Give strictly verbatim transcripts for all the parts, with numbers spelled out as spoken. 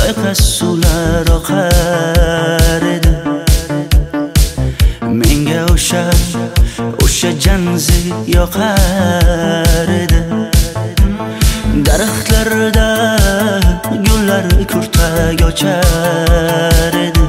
loyqa suvlar oqar edi. Menga o'sha o'sha janzi yoqar edi. Daraxtlarda gullar kurtak ochar edi.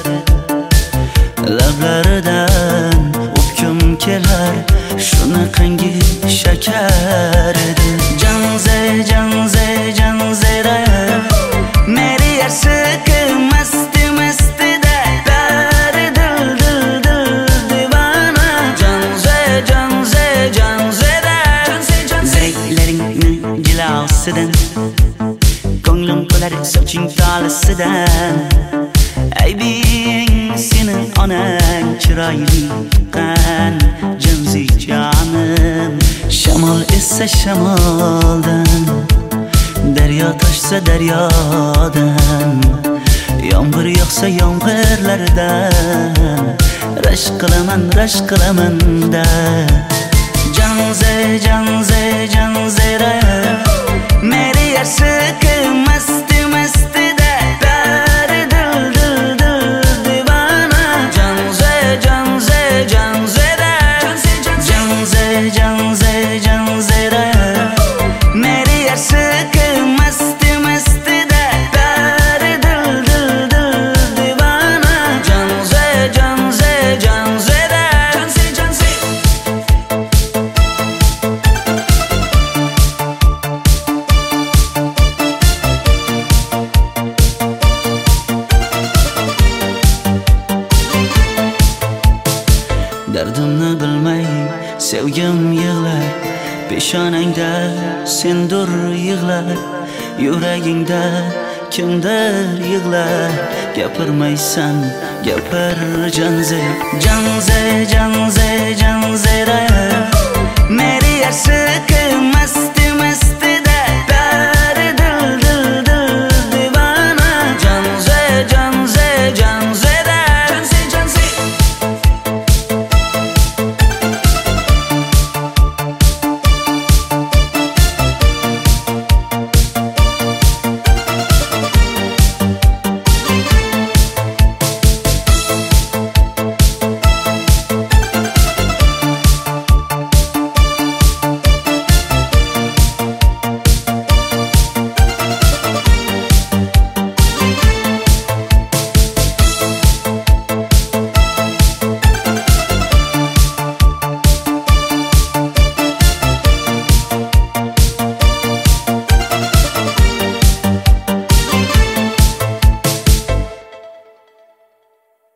Lablaridan o'pkim kelar, shunaqangi shakar edi. Janze janze janzera meri yarsiqi masti mastida dari dil dil dil divana. Janze janze janzera zeylaringni jilosidan ko'nglim to'lar soching tolisidan. Aybing seni onang chiroyli qan janzi jonim. Shamol essa shamoldan, daryo toshsa daryodan, yomg'ir yog'sa yomg'irlardan rashk qilaman rashk qilaman da. Janze janze janzera meri yarsiqi masti mastida dari dil dil dil divana. Janze janze janzera janze janze janzera meri yarsiqi masti mastida dari dil dil dil divana. Janze janze janzera dardimni bilmay sevgim yig'lar, peshonangda sendur yig'lar, yuragingda kimdir yig'lar. Gapirmaysan gapir janze janze janze janzera meri yarsiqi masti